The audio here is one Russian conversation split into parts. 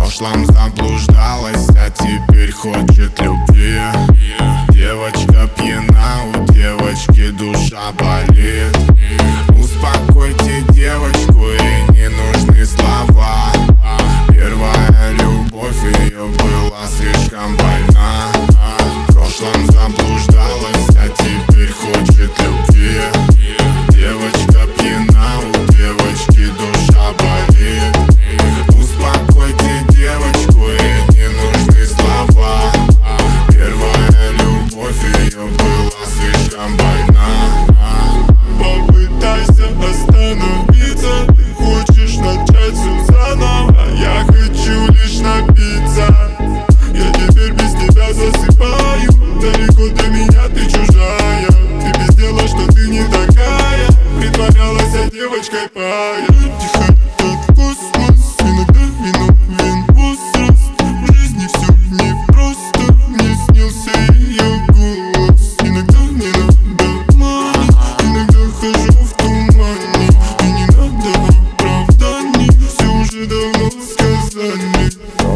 прошлом заблуждалась, а теперь хочет любви. Девочка пьяна, у девочки душа болит. Успокойте девочку, ей не нужны слова. Первая любовь ее была слишком больна. В прошлом заблуждалась, а теперь хочет любви. Девочка пьяна, у девочки душа болит. Успокойте девочку, ей не нужны слова. Первая любовь ее была слишком больна. Попытайся остановиться, ты хочешь начать все заново, а я хочу лишь напиться. Я теперь без тебя засыпаю, далеко для меня ты чужая. Ты без дела, что ты не такая, притворялась девочкой пая. Тихо летит космос, иногда виновен возраст. В жизни все непросто, мне снился ее голос. Иногда не надо мани, иногда хожу в тумане. И не надо оправданий, все уже давно сказали.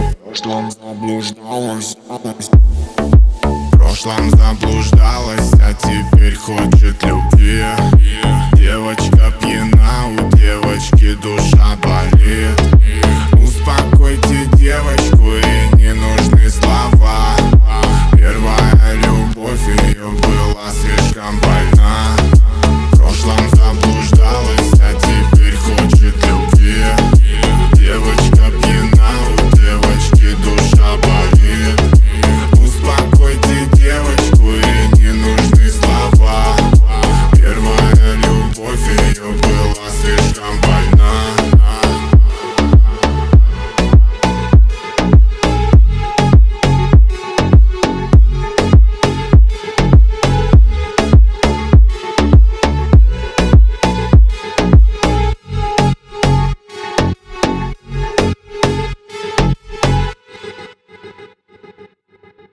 В прошлом заблуждалась, а теперь хочет любви. Девочка пьяна, у девочки душа болит. Успокойте девочку.